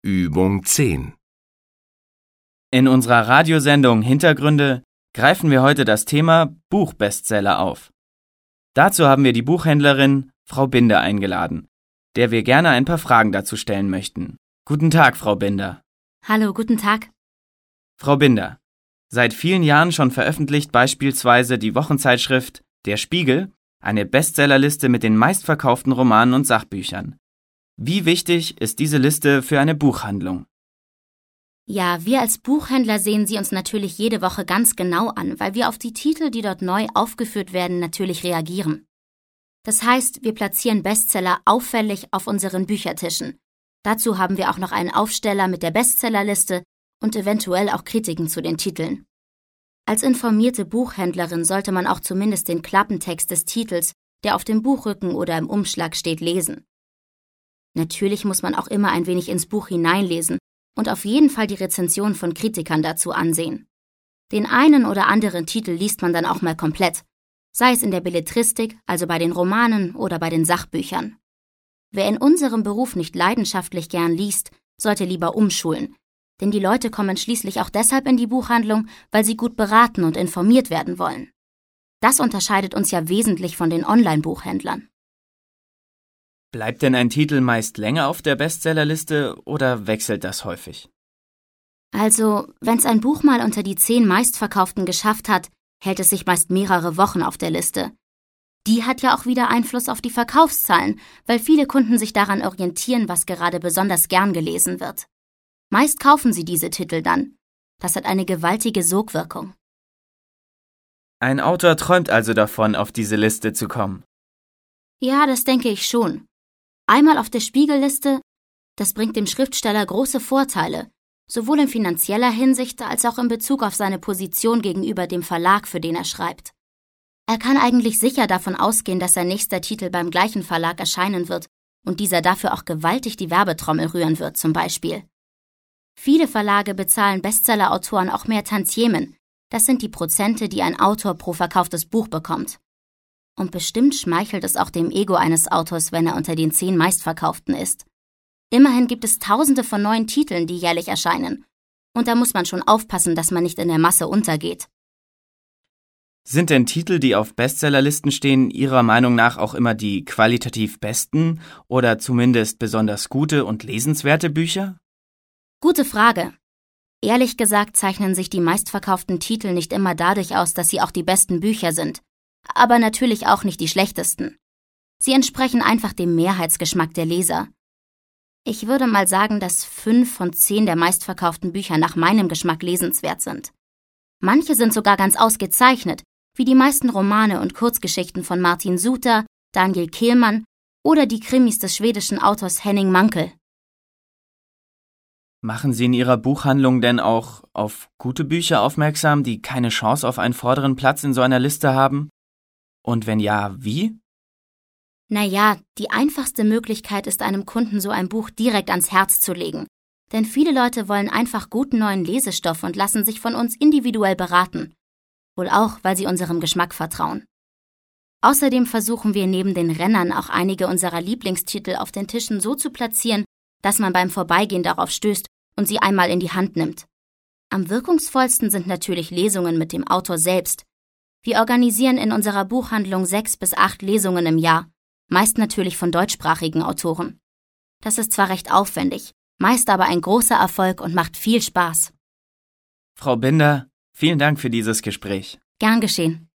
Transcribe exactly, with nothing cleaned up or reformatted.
Übung zehn. In unserer Radiosendung Hintergründe greifen wir heute das Thema Buchbestseller auf. Dazu haben wir die Buchhändlerin Frau Binder eingeladen, der wir gerne ein paar Fragen dazu stellen möchten. Guten Tag, Frau Binder. Hallo, guten Tag. Frau Binder, seit vielen Jahren schon veröffentlicht beispielsweise die Wochenzeitschrift Der Spiegel eine Bestsellerliste mit den meistverkauften Romanen und Sachbüchern. Wie wichtig ist diese Liste für eine Buchhandlung? Ja, wir als Buchhändler sehen sie uns natürlich jede Woche ganz genau an, weil wir auf die Titel, die dort neu aufgeführt werden, natürlich reagieren. Das heißt, wir platzieren Bestseller auffällig auf unseren Büchertischen. Dazu haben wir auch noch einen Aufsteller mit der Bestsellerliste und eventuell auch Kritiken zu den Titeln. Als informierte Buchhändlerin sollte man auch zumindest den Klappentext des Titels, der auf dem Buchrücken oder im Umschlag steht, lesen. Natürlich muss man auch immer ein wenig ins Buch hineinlesen und auf jeden Fall die Rezension von Kritikern dazu ansehen. Den einen oder anderen Titel liest man dann auch mal komplett, sei es in der Belletristik, also bei den Romanen oder bei den Sachbüchern. Wer in unserem Beruf nicht leidenschaftlich gern liest, sollte lieber umschulen, denn die Leute kommen schließlich auch deshalb in die Buchhandlung, weil sie gut beraten und informiert werden wollen. Das unterscheidet uns ja wesentlich von den Online-Buchhändlern. Bleibt denn ein Titel meist länger auf der Bestsellerliste oder wechselt das häufig? Also, wenn es ein Buch mal unter die zehn meistverkauften geschafft hat, hält es sich meist mehrere Wochen auf der Liste. Die hat ja auch wieder Einfluss auf die Verkaufszahlen, weil viele Kunden sich daran orientieren, was gerade besonders gern gelesen wird. Meist kaufen sie diese Titel dann. Das hat eine gewaltige Sogwirkung. Ein Autor träumt also davon, auf diese Liste zu kommen. Ja, das denke ich schon. Einmal auf der Spiegelliste, das bringt dem Schriftsteller große Vorteile, sowohl in finanzieller Hinsicht als auch in Bezug auf seine Position gegenüber dem Verlag, für den er schreibt. Er kann eigentlich sicher davon ausgehen, dass sein nächster Titel beim gleichen Verlag erscheinen wird und dieser dafür auch gewaltig die Werbetrommel rühren wird, zum Beispiel. Viele Verlage bezahlen Bestsellerautoren auch mehr Tantiemen. Das sind die Prozente, die ein Autor pro verkauftes Buch bekommt. Und bestimmt schmeichelt es auch dem Ego eines Autors, wenn er unter den zehn meistverkauften ist. Immerhin gibt es tausende von neuen Titeln, die jährlich erscheinen. Und da muss man schon aufpassen, dass man nicht in der Masse untergeht. Sind denn Titel, die auf Bestsellerlisten stehen, Ihrer Meinung nach auch immer die qualitativ besten oder zumindest besonders gute und lesenswerte Bücher? Gute Frage. Ehrlich gesagt zeichnen sich die meistverkauften Titel nicht immer dadurch aus, dass sie auch die besten Bücher sind. Aber natürlich auch nicht die schlechtesten. Sie entsprechen einfach dem Mehrheitsgeschmack der Leser. Ich würde mal sagen, dass fünf von zehn der meistverkauften Bücher nach meinem Geschmack lesenswert sind. Manche sind sogar ganz ausgezeichnet, wie die meisten Romane und Kurzgeschichten von Martin Suter, Daniel Kehlmann oder die Krimis des schwedischen Autors Henning Mankell. Machen Sie in Ihrer Buchhandlung denn auch auf gute Bücher aufmerksam, die keine Chance auf einen vorderen Platz in so einer Liste haben? Und wenn ja, wie? Naja, die einfachste Möglichkeit ist, einem Kunden so ein Buch direkt ans Herz zu legen. Denn viele Leute wollen einfach guten neuen Lesestoff und lassen sich von uns individuell beraten. Wohl auch, weil sie unserem Geschmack vertrauen. Außerdem versuchen wir neben den Rennern auch einige unserer Lieblingstitel auf den Tischen so zu platzieren, dass man beim Vorbeigehen darauf stößt und sie einmal in die Hand nimmt. Am wirkungsvollsten sind natürlich Lesungen mit dem Autor selbst. Wir organisieren in unserer Buchhandlung sechs bis acht Lesungen im Jahr, meist natürlich von deutschsprachigen Autoren. Das ist zwar recht aufwendig, meist aber ein großer Erfolg und macht viel Spaß. Frau Binder, vielen Dank für dieses Gespräch. Gern geschehen.